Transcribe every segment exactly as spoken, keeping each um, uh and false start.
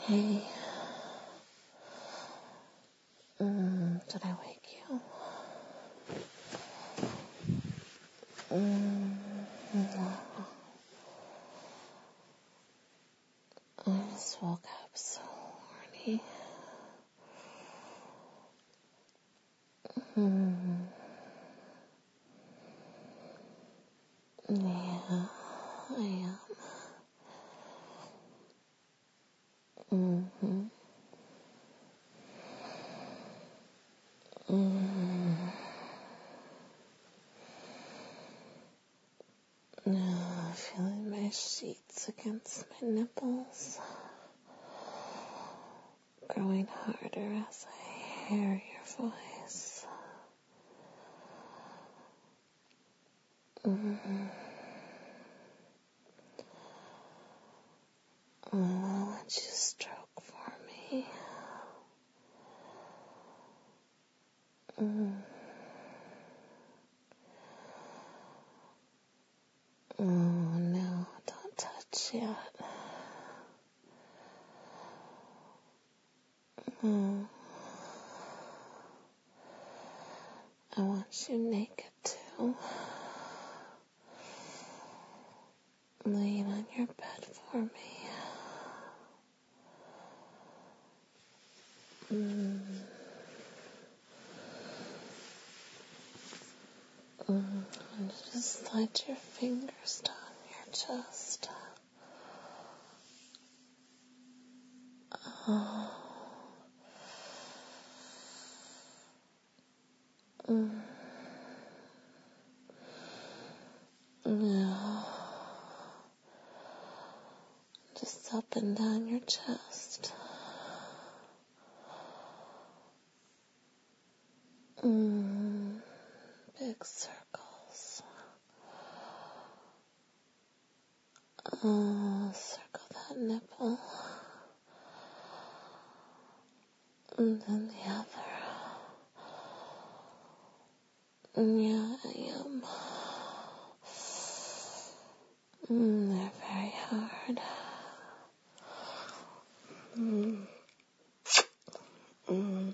Hey, um, did I wake you? Um, no. I just woke up so horny. Hmm. Yeah, I am. Mm-hmm. Mm. Now, feeling my sheets against my nipples, growing harder as I hear your voice. Mm-hmm. I want you to stroke for me. Mm. Oh, no, don't touch yet. Oh, I want you naked too. Laying on your bed for me. Mm. Mm. And just slide your fingers down your chest. Oh. Mm. Yeah. Just up and down your chest. Mm. Big circles. Oh, circle that nipple. And then the other. Yeah, I am. Mm, they're very hard. Mm. Mm.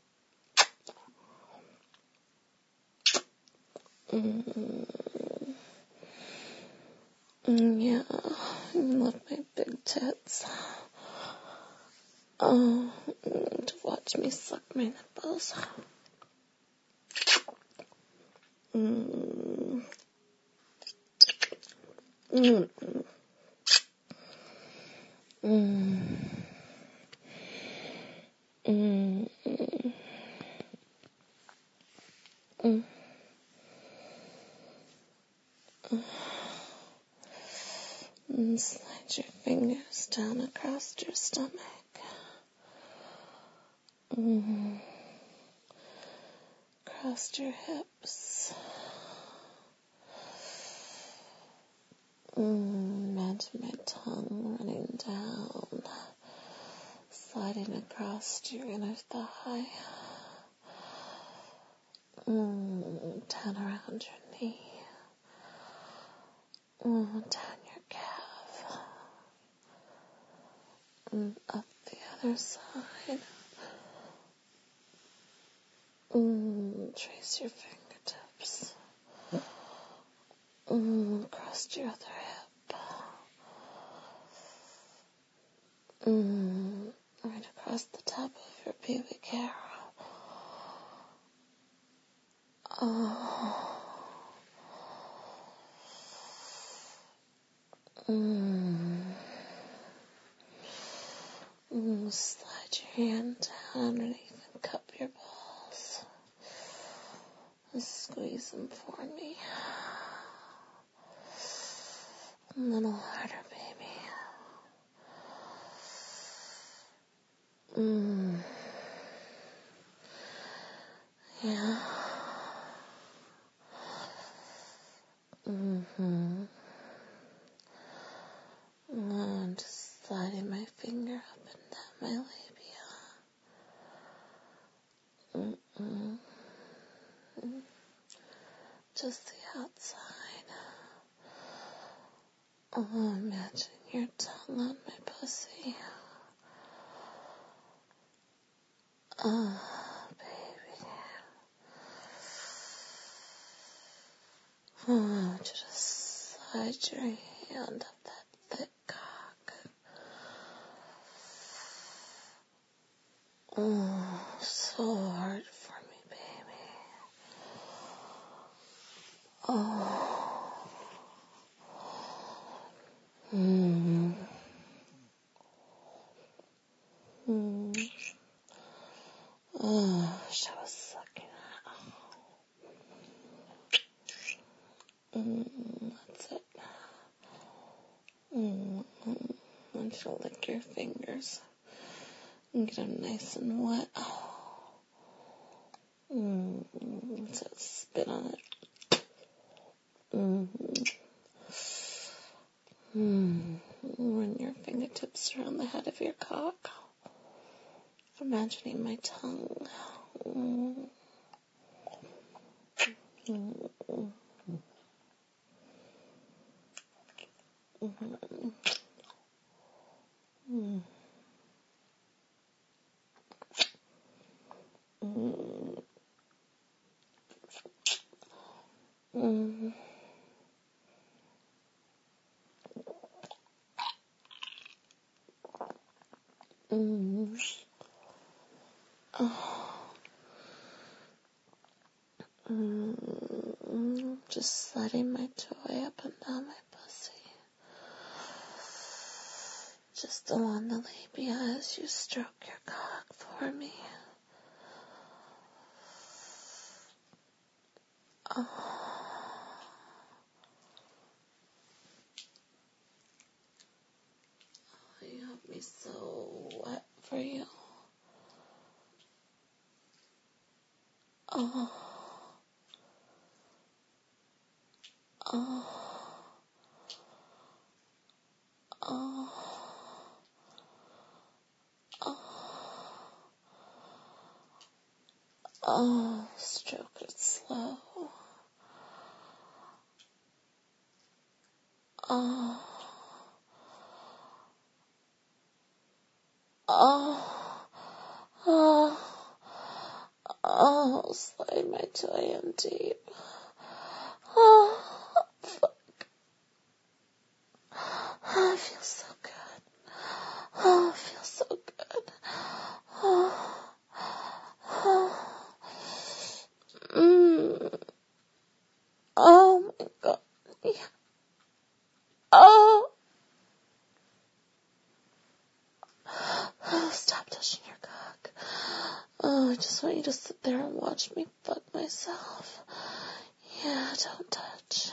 Mm. Mm, yeah, I love my big tits. Oh, mm, to watch me suck my nipples. Mm. Mm. Mm. Mm. Mm. Mm. Slide your fingers down across your stomach. Mm. Across your hips. Mm. Imagine my tongue running down, sliding across your inner thigh. Mm. Down around your knee. Mm. Down your calf. Mm. Up the other side. Mm. Trace your fingertips. Mm. Across your other hip. Mm. Right across the top of your pubic hair. Oh. Mm. Mm. Slide your hand down underneath and cup your balls. And squeeze them for me. A little harder, baby. Mm. Yeah. Mm-hmm. And just sliding my finger up and down my labia. Mm-mm. Just the outside. Oh, imagine your tongue on my pussy. Oh, baby. Oh, I want you to slide your hand up that thick cock. Oh, so hard for me, baby. Oh. Hmm. Hmm. Oh, she was sucking it. Mm, that's it. Mm, mm. I want you to lick your fingers and get them nice and wet. Oh. Mm, so spit on it. Mm-hmm. Mm. Run your fingertips around the head of your cock. Imagining my tongue. Mm. Mm. Mm. Mm. Mm. Mm. Mm. Oh. Mm. Just sliding my toy up and down my pussy. Just along the labia as you stroke your cock for me. Oh. You have me so wet for you. Oh. Oh. Oh. Oh. Oh. Stroke it slow. Oh. Oh. Oh. Oh. Slide my toy in deep. Oh. Fuck. Oh, it feels so good. Oh, it feels so good. Oh. Oh. Mm. Oh my god. Yeah. Oh. Oh, stop touching your cock. Oh, I just want you to sit there and watch me fuck myself. Yeah, don't touch.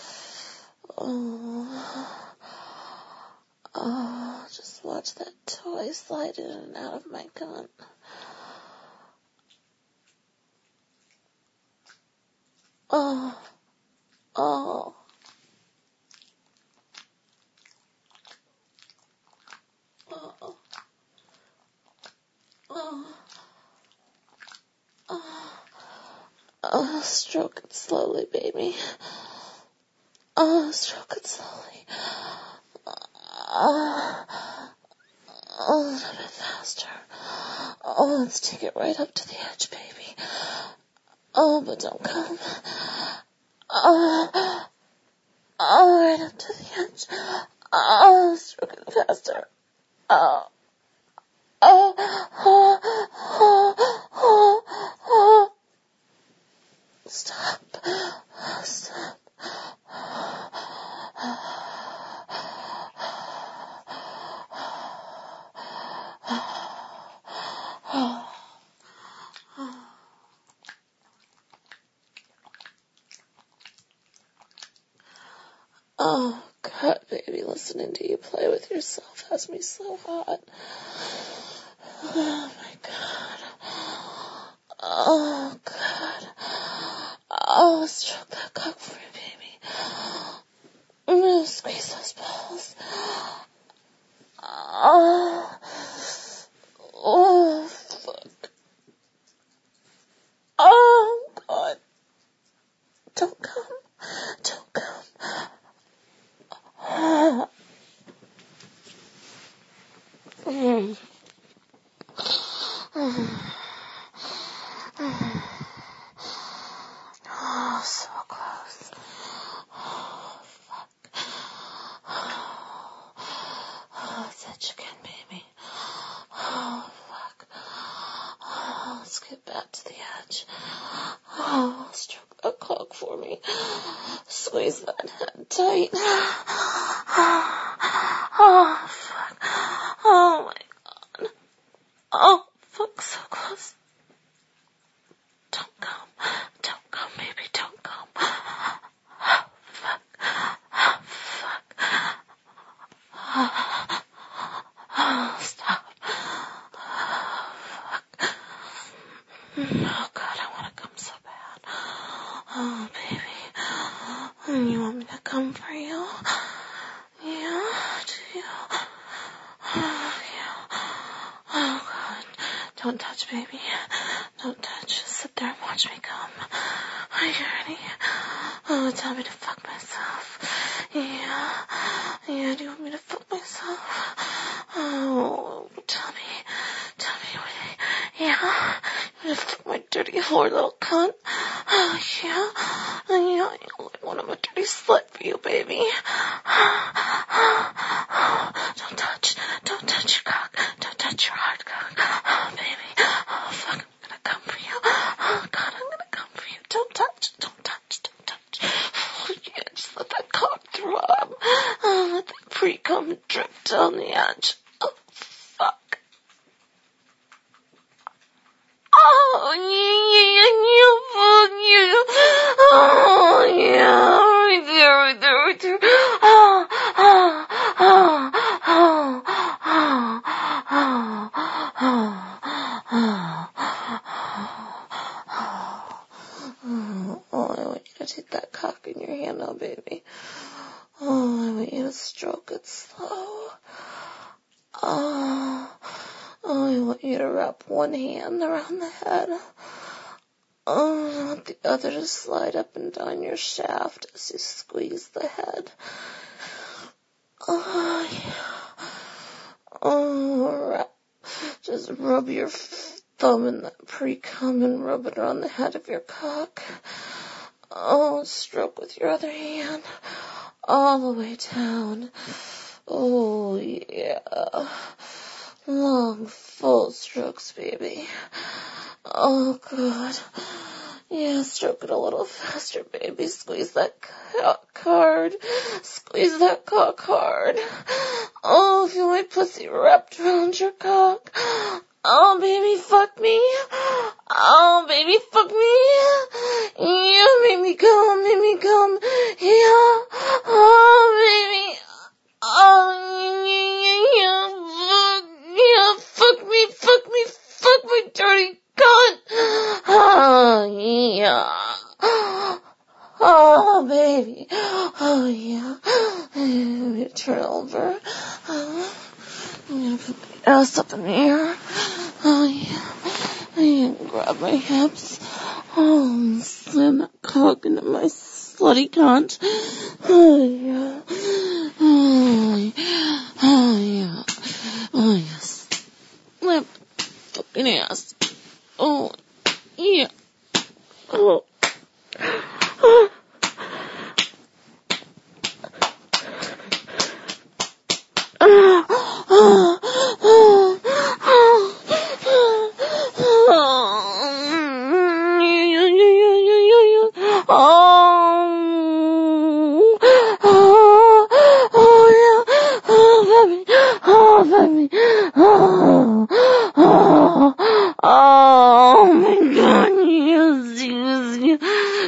Oh. Oh, just watch that toy slide in and out of my cunt. Oh. Oh. Oh. Oh. Oh. Oh, stroke it slowly, baby. Oh, stroke it slowly. Oh, a little bit faster. Oh, let's take it right up to the edge, baby. Oh, but don't come. Oh, oh, right up to the edge. Oh, stroke it faster. Oh, oh, oh, oh, oh, oh. Stop. Stop. Oh, God, baby, listening to you play with yourself has me so hot. Oh, my God. Oh, God. Oh, stroke that cock for me, baby. Oh, squeeze those balls. Oh, oh, fuck. Oh, God. Don't come. Don't come. Oh. Mm. Mm. squeeze that head tight. Oh, fuck. Oh, my God. Oh, fuck, so close. Don't come. Don't come, baby. Don't come. Oh, fuck. Oh, fuck. Oh, stop. Oh, fuck. Oh, God, I want to come so bad. Oh, baby. You want me to come for you? Yeah, do you? Oh, yeah. Oh, God. Don't touch, baby. Don't touch. Just sit there and watch me come. Are you ready? Oh, tell me to fuck myself. Yeah. Yeah, do you want me to fuck myself? Oh, tell me. Tell me what I... Yeah? You want to fuck my dirty whore little cunt? Oh, yeah? Yeah, I want I'm a dirty slut for you, baby. Don't touch. Don't touch your cock. Don't touch your hard cock. Oh, baby. Oh, fuck, I'm gonna come for you. Oh, God, I'm gonna come for you. Don't touch. Don't touch. Don't touch. Oh, yeah, just let that cock throb. Oh, let that pre-cum drip down the edge. Oh, fuck. Oh, yeah, yeah, yeah, fuck you. Oh, yeah, right there, right there, right there. Oh, oh, oh, oh, oh, oh, oh, oh, oh, oh, I want you to take that cock in your hand now, baby. Oh, I want you to stroke it slow. Oh, oh, I want you to wrap one hand around the head. Oh, I want the other to slide up and down your shaft as you squeeze the head. Oh, yeah. Oh, wrap. Just rub your thumb in that pre-cum and rub it around the head of your cock. Oh, stroke with your other hand all the way down. Oh, yeah. Long, full strokes, baby. Oh, God. Yeah, stroke it a little faster, baby. Squeeze that cock hard. Squeeze that cock hard. Oh, feel my pussy wrapped around your cock. Oh, baby, fuck me. Oh, baby, fuck me. Yeah, make me come, make me come. Yeah. Oh, baby. Oh, yeah, yeah, yeah. Fuck, yeah, fuck me, fuck me, fuck my dirty cunt. Oh, yeah. Oh, baby. Oh, yeah. Let me turn over. Oh, I'm gonna put my ass up in the air. Oh, yeah. I'm gonna grab my hips. Oh, and slam that cock into my slutty cunt. Oh, yeah. Oh, yeah. Oh, yeah. Oh, yes. Slap the fucking ass. Oh, yeah. Oh. Oh. Oh my God, yes, yes, yes.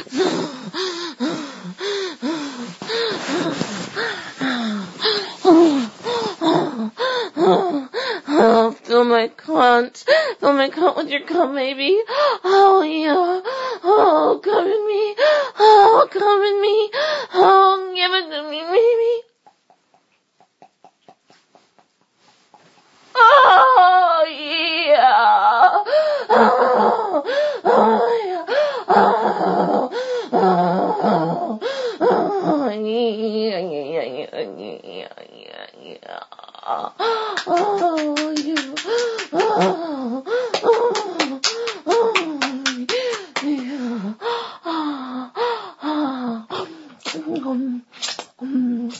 Oh, fill my cunt. Fill my cunt with your cum, baby. Oh, yeah. Oh, come in me. Oh, come in me. Oh, give it to me, baby. Oh, yeah. Oh, oh, yeah. Oh, oh, oh, yeah, yeah, yeah, yeah, yeah, yeah. Oh, you. Oh, oh, oh, yeah. Oh, um, um,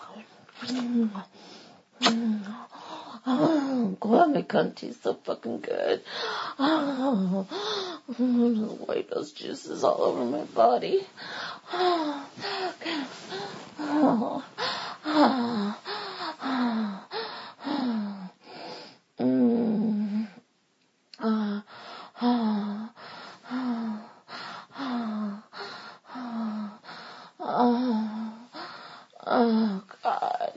oh, God, my cunt is so fucking good. Oh, white those juices all over my body. Oh, God.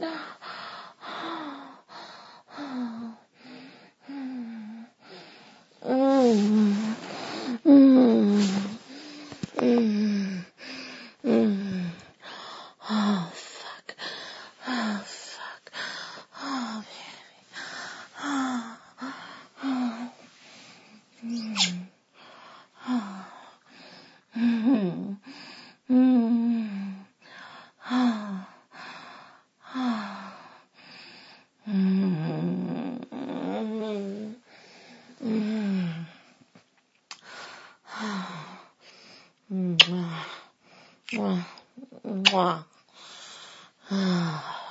Mm. Mm. Mm. Mm. Oh, fuck. Oh, fuck. Oh, baby. Oh. Oh. Mm. Oh. Mm. Mm. Oh. Oh. Mm. Mm. Mwah. Mwah. Mwah.